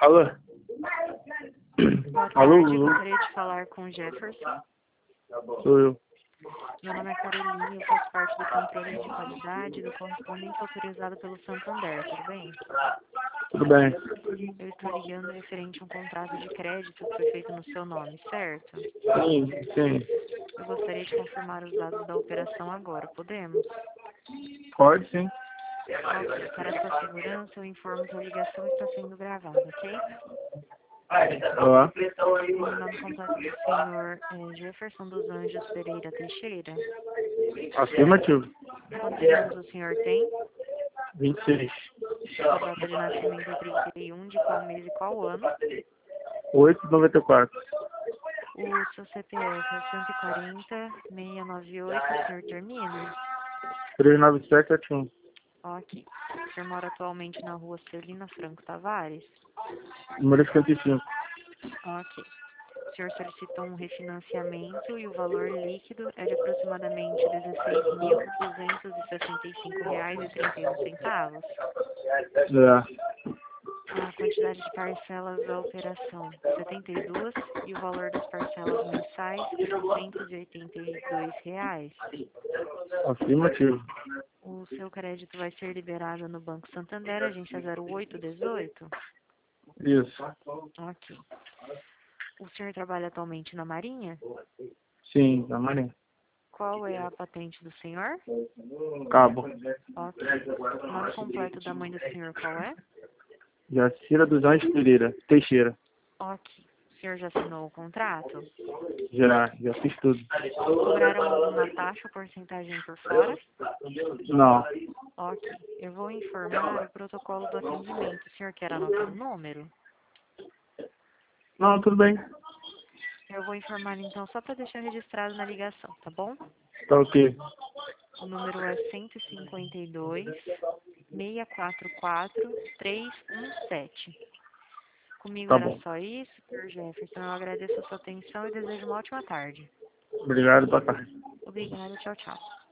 Alô? Boa Alô, tarde, Lulu? gostaria de falar com o Jefferson. Sou eu. Meu nome é Caroline, eu faço parte do controle de qualidade do correspondente autorizado pelo Santander, tudo bem? Tudo bem? Eu estou ligando referente a um contrato de crédito que foi feito no seu nome, certo? Sim, sim. Eu gostaria de confirmar os dados da operação agora, podemos? Pode sim. Ok, para sua segurança eu informo que a ligação está sendo gravada, ok? Olá. O nome completo do senhor é Jefferson dos Anjos Pereira Teixeira. Afirmativo. Quantos anos o senhor tem? 26. Sua data de nascimento é 31, de qual mês e qual ano? 8,94. O seu CPF é o 140-698, o senhor termina? 39771. Ok. O senhor mora atualmente na rua Celina Franco Tavares? Número 55. Ok. O senhor solicitou um refinanciamento e o valor líquido é de aproximadamente R$ 16.265,31. É. A quantidade de parcelas da operação, 72, e o valor das parcelas mensais, R$ 682. Afirmativo. O seu crédito vai ser liberado no Banco Santander, agência 0818? Isso. Ok. O senhor trabalha atualmente na Marinha? Sim, da Marinha. Qual é a patente do senhor? Cabo. Ok. O nome completo da mãe do senhor qual é? Jacira dos Anjos Pereira. Teixeira. Ok. O senhor já assinou o contrato? Já fiz tudo. Cobraram alguma taxa ou porcentagem por fora? Não. Ok. Eu vou informar o protocolo do atendimento. O senhor quer anotar o número? Não, tudo bem. Eu vou informar então só para deixar registrado na ligação, tá bom? Tá ok. O número é 152-644-317. Comigo Tá era bom. só isso, Sr. Jefferson. Eu agradeço a sua atenção e desejo uma ótima tarde. Obrigado, boa tarde. Obrigada, tchau, tchau.